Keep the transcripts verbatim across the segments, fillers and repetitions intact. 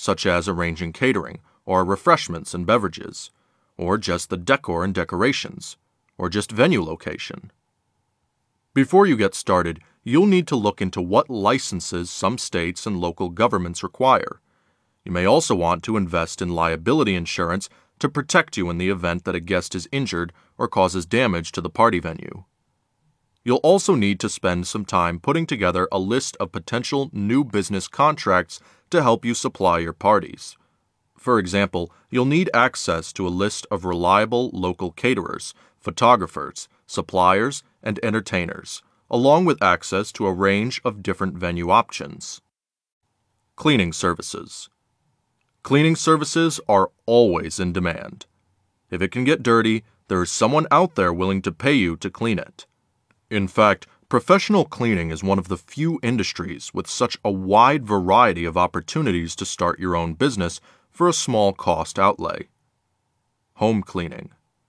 such as arranging catering, or refreshments and beverages, or just the decor and decorations, or just venue location. Before you get started, you'll need to look into what licenses some states and local governments require. You may also want to invest in liability insurance to protect you in the event that a guest is injured or causes damage to the party venue. You'll also need to spend some time putting together a list of potential new business contracts to help you supply your parties. For example, you'll need access to a list of reliable local caterers, photographers, suppliers, and entertainers, along with access to a range of different venue options. Cleaning services. Cleaning services are always in demand. If it can get dirty, there is someone out there willing to pay you to clean it. In fact, professional cleaning is one of the few industries with such a wide variety of opportunities to start your own business for a small cost outlay. Home cleaning.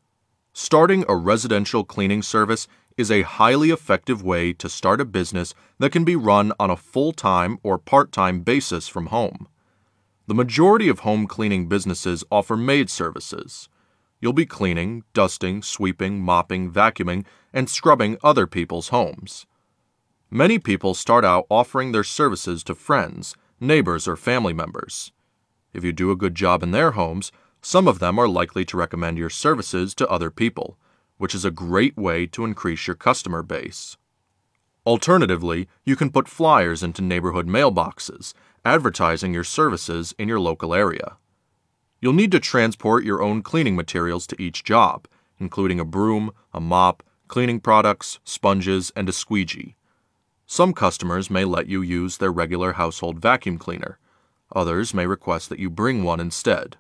Starting a residential cleaning service is a highly effective way to start a business that can be run on a full-time or part-time basis from home. The majority of home cleaning businesses offer maid services. You'll be cleaning, dusting, sweeping, mopping, vacuuming, and scrubbing other people's homes. Many people start out offering their services to friends, neighbors, or family members. If you do a good job in their homes, some of them are likely to recommend your services to other people, which is a great way to increase your customer base. Alternatively, you can put flyers into neighborhood mailboxes, advertising your services in your local area. You'll need to transport your own cleaning materials to each job, including a broom, a mop, cleaning products, sponges, and a squeegee. Some customers may let you use their regular household vacuum cleaner. Others may request that you bring one instead.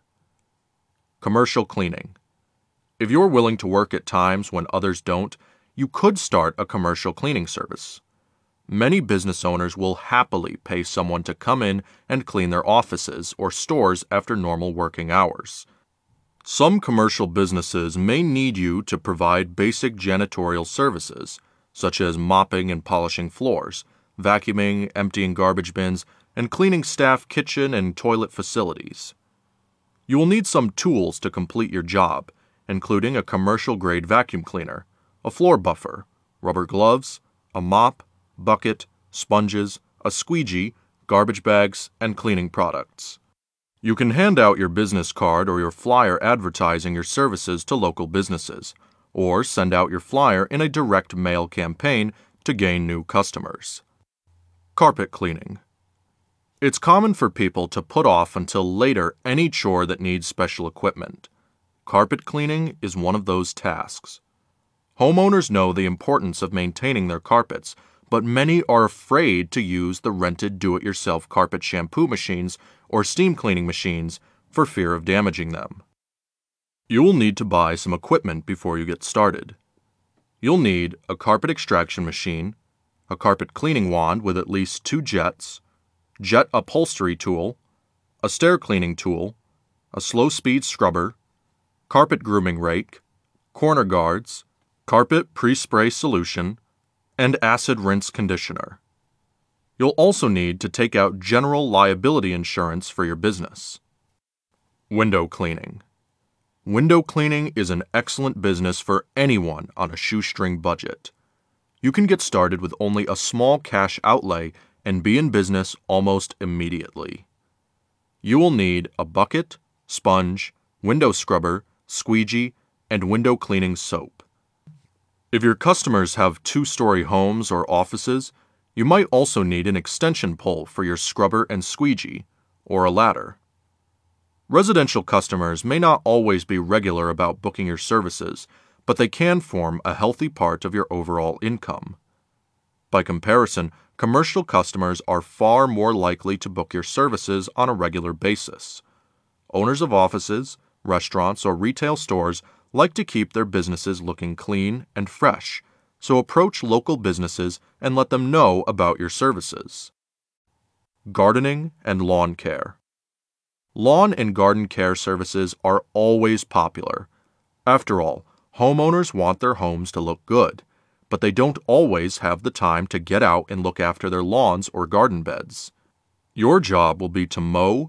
Commercial cleaning. If you're willing to work at times when others don't, you could start a commercial cleaning service. Many business owners will happily pay someone to come in and clean their offices or stores after normal working hours. Some commercial businesses may need you to provide basic janitorial services, such as mopping and polishing floors, vacuuming, emptying garbage bins, and cleaning staff kitchen and toilet facilities. You will need some tools to complete your job, including a commercial-grade vacuum cleaner, a floor buffer, rubber gloves, a mop, bucket, sponges, a squeegee, garbage bags, and cleaning products. You can hand out your business card or your flyer advertising your services to local businesses, or send out your flyer in a direct mail campaign to gain new customers. Carpet cleaning. It's common for people to put off until later any chore that needs special equipment. Carpet cleaning is one of those tasks. Homeowners know the importance of maintaining their carpets, but many are afraid to use the rented do-it-yourself carpet shampoo machines or steam cleaning machines for fear of damaging them. You will need to buy some equipment before you get started. You'll need a carpet extraction machine, a carpet cleaning wand with at least two jets, jet upholstery tool, a stair cleaning tool, a slow-speed scrubber, carpet grooming rake, corner guards, carpet pre-spray solution, and acid rinse conditioner. You'll also need to take out general liability insurance for your business. Window cleaning. Window cleaning is an excellent business for anyone on a shoestring budget. You can get started with only a small cash outlay and be in business almost immediately. You will need a bucket, sponge, window scrubber, squeegee, and window cleaning soap. If your customers have two-story homes or offices, you might also need an extension pole for your scrubber and squeegee, or a ladder. Residential customers may not always be regular about booking your services, but they can form a healthy part of your overall income. By comparison, commercial customers are far more likely to book your services on a regular basis. Owners of offices, restaurants, or retail stores like to keep their businesses looking clean and fresh, so approach local businesses and let them know about your services. Gardening and lawn care. Lawn and garden care services are always popular. After all, homeowners want their homes to look good, but they don't always have the time to get out and look after their lawns or garden beds. Your job will be to mow,